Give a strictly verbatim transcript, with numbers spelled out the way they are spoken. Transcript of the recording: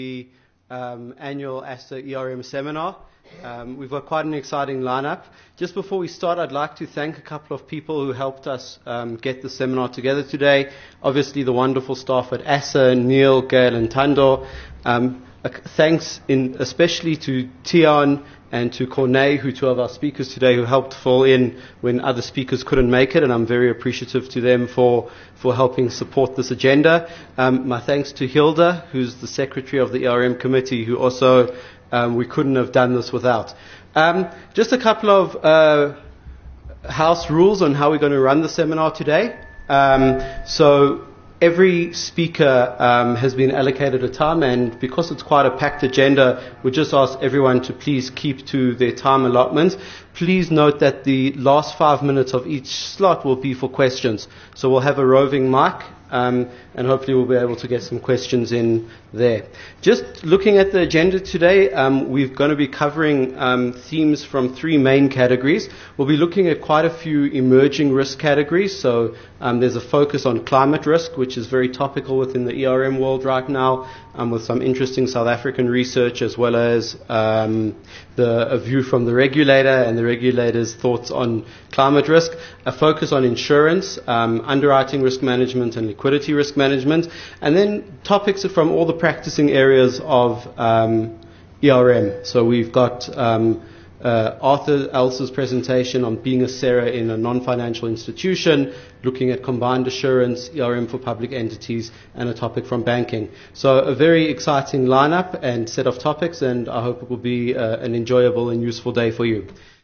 the um, annual A S A E R M seminar. Um, we've got quite an exciting lineup. Just before we start, I'd like to thank a couple of people who helped us um, get the seminar together today. Obviously, the wonderful staff at A S A, Neil, Gail, and Tando. Um, thanks in especially to Tian and to Cornay, who two of our speakers today, who helped fill in when other speakers couldn't make it, and I'm very appreciative to them for, for helping support this agenda. Um, my thanks to Hilda, who's the secretary of the E R M committee, who also um, we couldn't have done this without. Um, just a couple of uh, house rules on how we're going to run the seminar today. Um, so every speaker um, has been allocated a time, and because it's quite a packed agenda, we just ask everyone to please keep to their time allotments. Please note that the last five minutes of each slot will be for questions. So we'll have a roving mic, um, and hopefully we'll be able to get some questions in there. Just looking at the agenda today, um, we're going to be covering um, themes from three main categories. We'll be looking at quite a few emerging risk categories. So um, there's a focus on climate risk, which is very topical within the E R M world right now, um, with some interesting South African research, as well as um, the, a view from the regulator and the regulator's thoughts on climate risk. A focus on insurance, um, underwriting risk management, and liquidity risk management, and then topics from all the practicing areas of um, E R M. So we've got um, uh, Arthur Elsa's presentation on being a S E R A in a non-financial institution, looking at combined assurance, E R M for public entities, and a topic from banking. So a very exciting lineup and set of topics, and I hope it will be uh, an enjoyable and useful day for you.